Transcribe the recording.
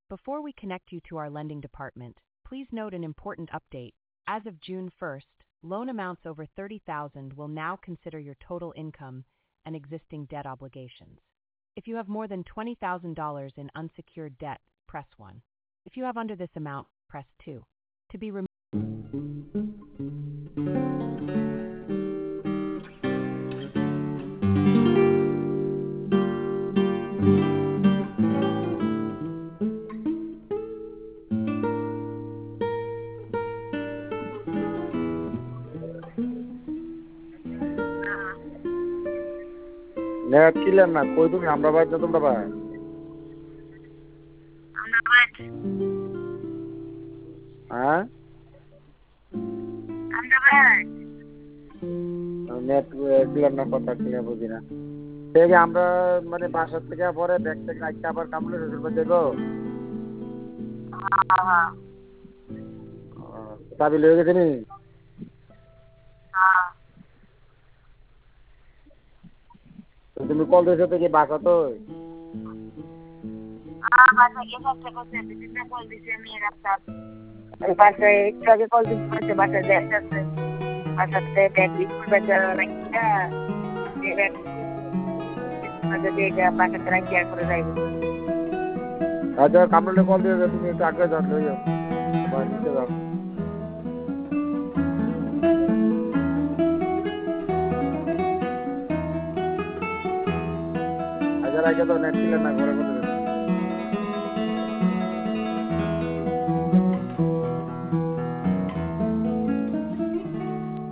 Before we connect you to our lending department, please note an important update. As of June 1st, loan amounts over $30,000 will now consider your total income and existing debt obligations. If you have more than $20,000 in unsecured debt, press 1. If you have under this amount, press 2. To be removed. Net কিলেন না কই তুমি আমরা বাইর না তোমরা ভাই আমরা বাইর হ্যাঁ আমরা বাইর নেট কিলেন না কথা কিলে বুঝি না থেকে আমরা মানে বাসা থেকে পরে ব্যাগ থেকে রাখতে আবার কামলে শ্বশুর বাড়ি যাবো চাবি লয়ে গেছে নি তুমি কল দিয়েছো তো কি বাসা তো বাসা গিয়ে সাথে করতে দিতে কল দিছে আমি রাস্তা এই পাশে একটু আগে কল দিতে বাসা যাচ্ছে বাসাতে ব্যাগ স্কুল ব্যাগ রাখিয়া এই ব্যাগ যদি এটা বাসাতে রাখিয়া করে যাইব আচ্ছা কামলে কল দিয়েছো তুমি একটু আগে যাও লয়ে যাও বা নিচে যাও আচ্ছা রাখে তো নেট কিলেন না ঘরে